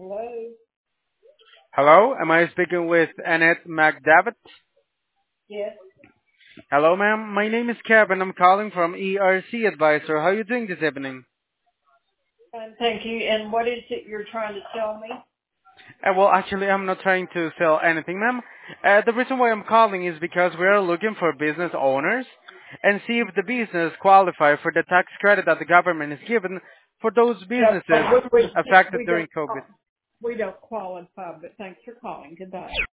Hello? Hello, am I speaking with Annette McDavitt? Yes, Hello, ma'am. My name is Kevin. I'm calling from ERC Advisor. How are you doing this evening? fine, thank you. And what is it you're trying to tell me? Well, actually, I'm not trying to sell anything, ma'am. The reason why I'm calling is because we are looking for business owners and see if the business qualify for the tax credit that the government has given for those No, businesses we, we, affected we during don't COVID. we don't qualify, but thanks for calling. Goodbye.